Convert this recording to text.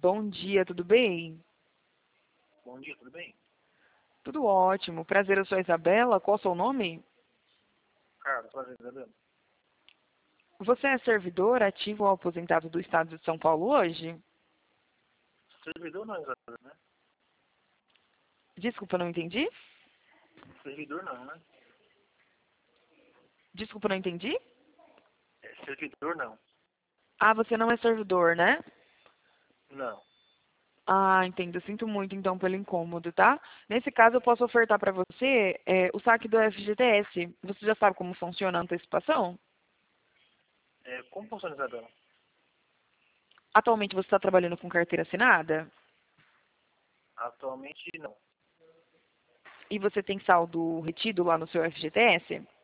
Bom dia, tudo bem? Bom dia, tudo bem? Tudo ótimo. Prazer, eu sou a Isabela. Qual é o seu nome? Carlos, prazer, Isabela. Você é servidor ativo ou aposentado do estado de São Paulo hoje? Servidor não, Isabela, né? Desculpa, não entendi? Servidor não, né? Desculpa, não entendi? Servidor não. Ah, você não é servidor, né? Não. Ah, entendo. Sinto muito, então, pelo incômodo, tá? Nesse caso, eu posso ofertar para você o saque do FGTS. Você já sabe como funciona a antecipação? Como funciona, Isabela? Atualmente, você está trabalhando com carteira assinada? Atualmente não. E você tem saldo retido lá no seu FGTS?